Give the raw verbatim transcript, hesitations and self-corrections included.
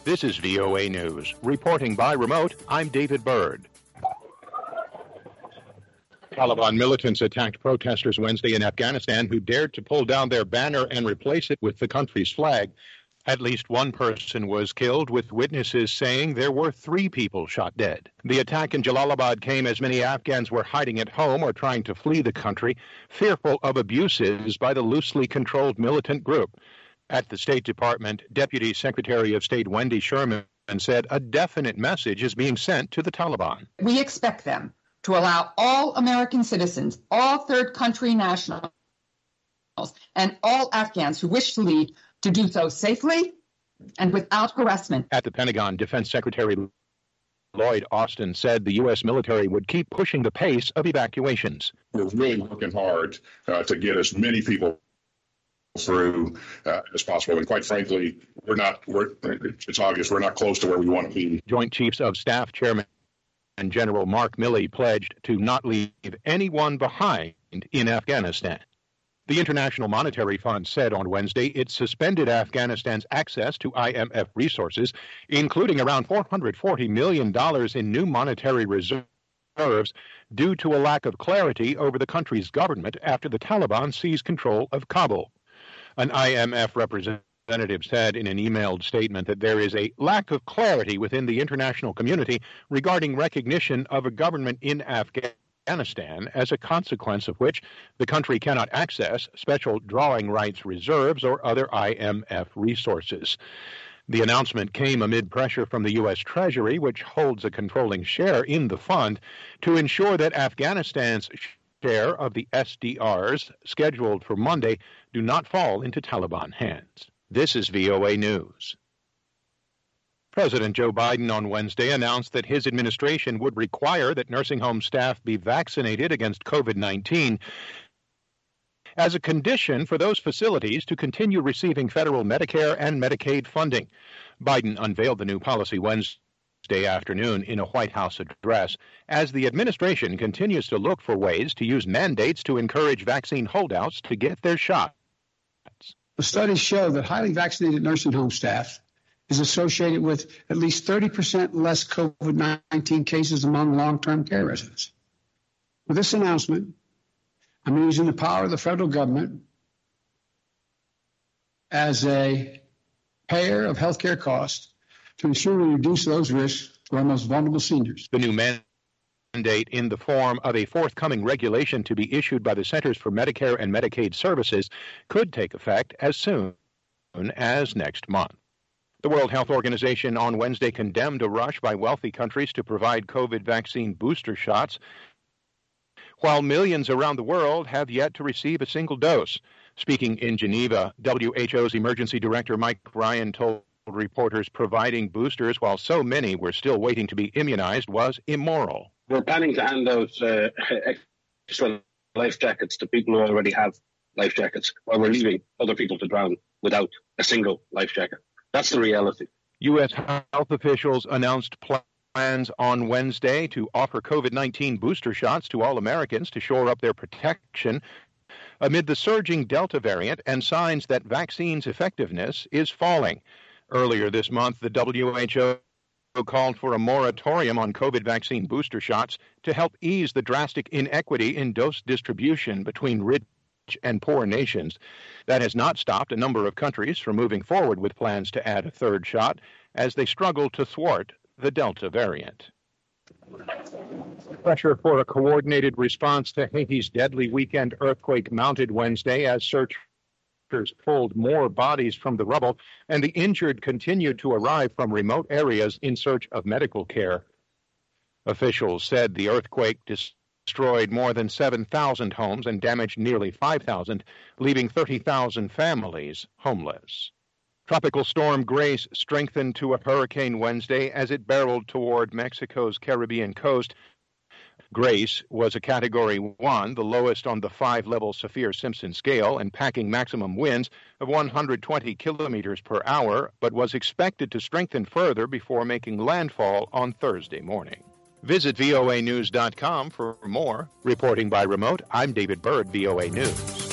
This is V O A News. Reporting by remote, I'm David Byrd. Taliban militants attacked protesters Wednesday in Afghanistan who dared to pull down their banner and replace it with the country's flag. At least one person was killed, with witnesses saying there were three people shot dead. The attack in Jalalabad came as many Afghans were hiding at home or trying to flee the country, fearful of abuses by the loosely controlled militant group. At the State Department, Deputy Secretary of State Wendy Sherman said a definite message is being sent to the Taliban. We expect them to allow all American citizens, all third country nationals, and all Afghans who wish to leave to do so safely and without harassment. At the Pentagon, Defense Secretary Lloyd Austin said the U S military would keep pushing the pace of evacuations. We're really working hard uh, to get as many people through uh, as possible. And quite frankly, we're not, we're, it's obvious we're not close to where we want to be. Joint Chiefs of Staff Chairman and General Mark Milley pledged to not leave anyone behind in Afghanistan. The International Monetary Fund said on Wednesday it suspended Afghanistan's access to I M F resources, including around four hundred forty million dollars in new monetary reserves, due to a lack of clarity over the country's government after the Taliban seized control of Kabul. An I M F representative said in an emailed statement that there is a lack of clarity within the international community regarding recognition of a government in Afghanistan, as a consequence of which the country cannot access special drawing rights reserves or other I M F resources. The announcement came amid pressure from the U S Treasury, which holds a controlling share in the fund, to ensure that Afghanistan's share of the S D Rs scheduled for Monday do not fall into Taliban hands. This is V O A News. President Joe Biden on Wednesday announced that his administration would require that nursing home staff be vaccinated against COVID nineteen as a condition for those facilities to continue receiving federal Medicare and Medicaid funding. Biden unveiled the new policy Wednesday afternoon in a White House address as the administration continues to look for ways to use mandates to encourage vaccine holdouts to get their shots. The studies show that highly vaccinated nursing home staff is associated with at least thirty percent less COVID nineteen cases among long-term care residents. With this announcement, I'm using the power of the federal government as a payer of health care costs to ensure we reduce those risks for our most vulnerable seniors. The new mandate in the form of a forthcoming regulation to be issued by the Centers for Medicare and Medicaid Services could take effect as soon as next month. The World Health Organization on Wednesday condemned a rush by wealthy countries to provide COVID vaccine booster shots, while millions around the world have yet to receive a single dose. Speaking in Geneva, W H O's Emergency Director Mike Ryan told reporters providing boosters while so many were still waiting to be immunized was immoral. We're planning to hand out uh, extra life jackets to people who already have life jackets, while we're leaving other people to drown without a single life jacket. That's the reality. U S health officials announced plans on Wednesday to offer COVID nineteen booster shots to all Americans to shore up their protection amid the surging Delta variant and signs that vaccines' effectiveness is falling. Earlier this month, the W H O called for a moratorium on COVID vaccine booster shots to help ease the drastic inequity in dose distribution between rich and poor nations. That has not stopped a number of countries from moving forward with plans to add a third shot as they struggle to thwart the Delta variant. Pressure for a coordinated response to Haiti's deadly weekend earthquake mounted Wednesday as searchers pulled more bodies from the rubble, and the injured continued to arrive from remote areas in search of medical care. Officials said the earthquake destroyed more than seven thousand homes and damaged nearly five thousand, leaving thirty thousand families homeless. Tropical storm Grace strengthened to a hurricane Wednesday as it barreled toward Mexico's Caribbean coast. Grace was a Category one, the lowest on the five-level Saffir-Simpson scale, and packing maximum winds of one hundred twenty kilometers per hour, but was expected to strengthen further before making landfall on Thursday morning. Visit V O A news dot com for more. Reporting by remote, I'm David Byrd, V O A News.